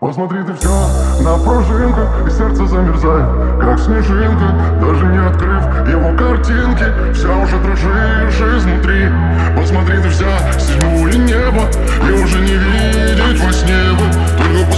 Посмотри ты все на пружинку, и сердце замерзает, как снежинка. Даже не открыв его картинки, вся уже дрожишь изнутри. Посмотри ты вся седьмое небо, и уже не видеть во сне бы только